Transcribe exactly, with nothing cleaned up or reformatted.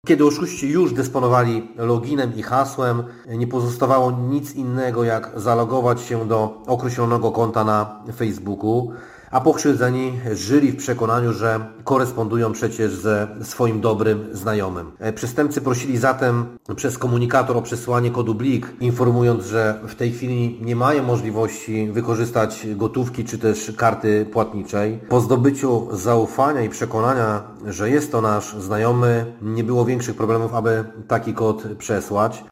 Kiedy oszuści już dysponowali loginem i hasłem, nie pozostawało nic innego jak zalogować się do określonego konta na Facebooku, a pokrzywdzeni żyli w przekonaniu, że korespondują przecież ze swoim dobrym znajomym. Przestępcy prosili zatem przez komunikator o przesłanie kodu blik, informując, że w tej chwili nie mają możliwości wykorzystać gotówki czy też karty płatniczej. Po zdobyciu zaufania i przekonania, że jest to nasz znajomy, nie było większych problemów, aby taki kod przesłać.